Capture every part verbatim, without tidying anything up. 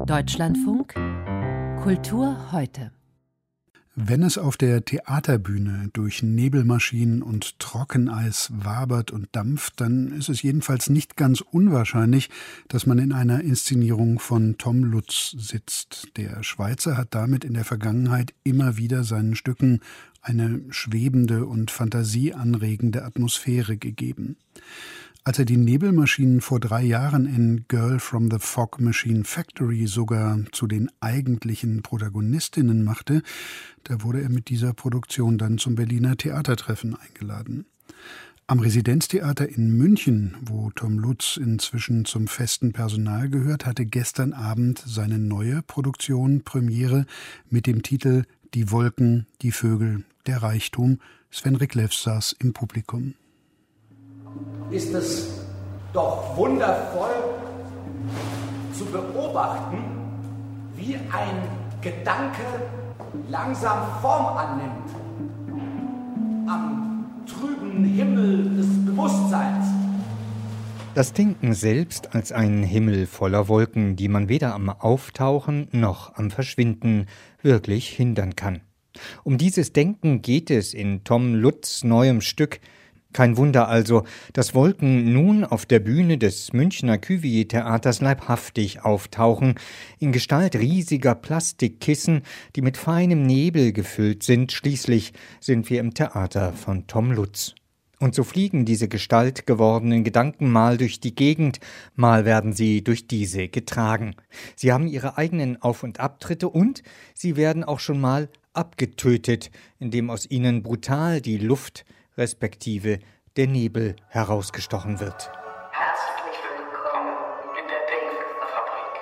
Deutschlandfunk Kultur heute. Wenn es auf der Theaterbühne durch Nebelmaschinen und Trockeneis wabert und dampft, dann ist es jedenfalls nicht ganz unwahrscheinlich, dass man in einer Inszenierung von Tom Lutz sitzt. Der Schweizer hat damit in der Vergangenheit immer wieder seinen Stücken eine schwebende und fantasieanregende Atmosphäre gegeben. Als er die Nebelmaschinen vor drei Jahren in Girl from the Fog Machine Factory sogar zu den eigentlichen Protagonistinnen machte, da wurde er mit dieser Produktion dann zum Berliner Theatertreffen eingeladen. Am Residenztheater in München, wo Tom Lutz inzwischen zum festen Personal gehört, hatte gestern Abend seine neue Produktion Premiere mit dem Titel »Die Wolken, die Vögel, der Reichtum«. Sven Riklev saß im Publikum. Ist es doch wundervoll zu beobachten, wie ein Gedanke langsam Form annimmt am trüben Himmel des Bewusstseins. Das Denken selbst als ein Himmel voller Wolken, die man weder am Auftauchen noch am Verschwinden wirklich hindern kann. Um dieses Denken geht es in Tom Lutz' neuem Stück. Kein Wunder also, dass Wolken nun auf der Bühne des Münchner Cuvier-Theaters leibhaftig auftauchen, in Gestalt riesiger Plastikkissen, die mit feinem Nebel gefüllt sind. Schließlich sind wir im Theater von Tom Lutz. Und so fliegen diese gestaltgewordenen Gedanken mal durch die Gegend, mal werden sie durch diese getragen. Sie haben ihre eigenen Auf- und Abtritte und sie werden auch schon mal abgetötet, indem aus ihnen brutal die Luft respektive der Nebel herausgestochen wird. Herzlich willkommen in der Denkfabrik.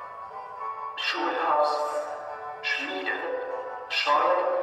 Schulhaus, Schmiede, Scheune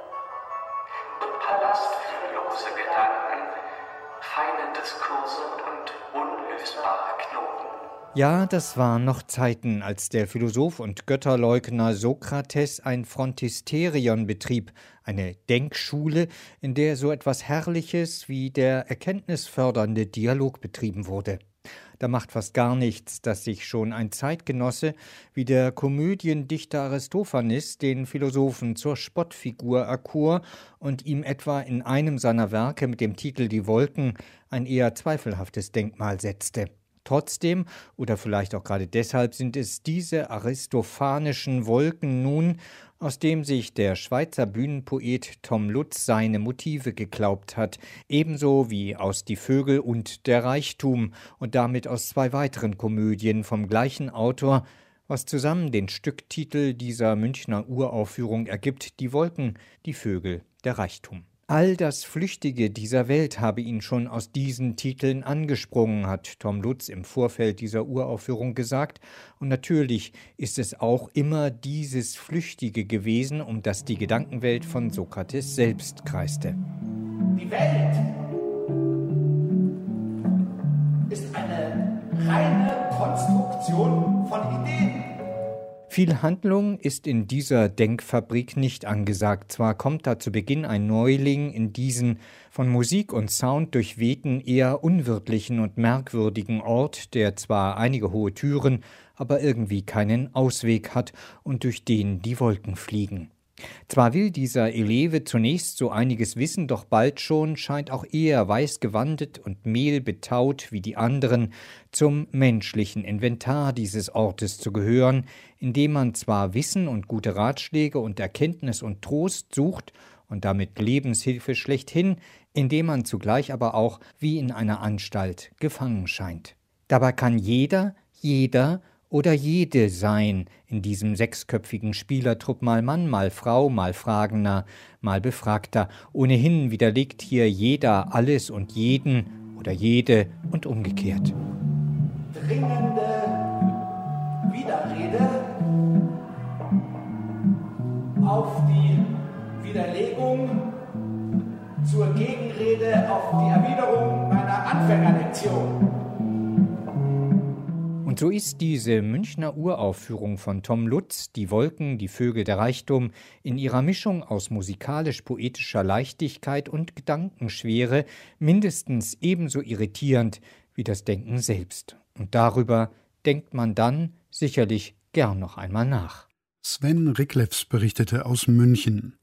und Palast für lose Gedanken, feine Diskurse und unlösbare Knoten. Ja, das waren noch Zeiten, als der Philosoph und Götterleugner Sokrates ein Frontisterion betrieb, eine Denkschule, in der so etwas Herrliches wie der erkenntnisfördernde Dialog betrieben wurde. Da macht fast gar nichts, dass sich schon ein Zeitgenosse wie der Komödiendichter Aristophanes den Philosophen zur Spottfigur erkor und ihm etwa in einem seiner Werke mit dem Titel »Die Wolken« ein eher zweifelhaftes Denkmal setzte. Trotzdem, oder vielleicht auch gerade deshalb, sind es diese aristophanischen Wolken nun, aus dem sich der Schweizer Bühnenpoet Tom Lutz seine Motive geklaubt hat, ebenso wie aus »Die Vögel« und »Der Reichtum« und damit aus zwei weiteren Komödien vom gleichen Autor, was zusammen den Stücktitel dieser Münchner Uraufführung ergibt: »Die Wolken, die Vögel, der Reichtum«. All das Flüchtige dieser Welt habe ihn schon aus diesen Titeln angesprungen, hat Tom Lutz im Vorfeld dieser Uraufführung gesagt. Und natürlich ist es auch immer dieses Flüchtige gewesen, um das die Gedankenwelt von Sokrates selbst kreiste. Die Welt ist eine reine Konstruktion von Ideen. Viel Handlung ist in dieser Denkfabrik nicht angesagt. Zwar kommt da zu Beginn ein Neuling in diesen von Musik und Sound durchwehten, eher unwirtlichen und merkwürdigen Ort, der zwar einige hohe Türen, aber irgendwie keinen Ausweg hat und durch den die Wolken fliegen. Zwar will dieser Eleve zunächst so einiges wissen, doch bald schon scheint auch er, weiß gewandet und mehlbetaut wie die anderen, zum menschlichen Inventar dieses Ortes zu gehören, in dem man zwar Wissen und gute Ratschläge und Erkenntnis und Trost sucht und damit Lebenshilfe schlechthin, indem man zugleich aber auch wie in einer Anstalt gefangen scheint. Dabei kann jeder, jeder oder jede sein in diesem sechsköpfigen Spielertrupp, mal Mann, mal Frau, mal Fragender, mal Befragter. Ohnehin widerlegt hier jeder alles und jeden oder jede und umgekehrt. Dringende Widerrede auf die Widerlegung zur Gegenrede auf die Erwiderung meiner Anfängerlektion. Und so ist diese Münchner Uraufführung von Tom Lutz, »Die Wolken, die Vögel, der Reichtum«, in ihrer Mischung aus musikalisch-poetischer Leichtigkeit und Gedankenschwere mindestens ebenso irritierend wie das Denken selbst. Und darüber denkt man dann sicherlich gern noch einmal nach. Sven Riklefs berichtete aus München.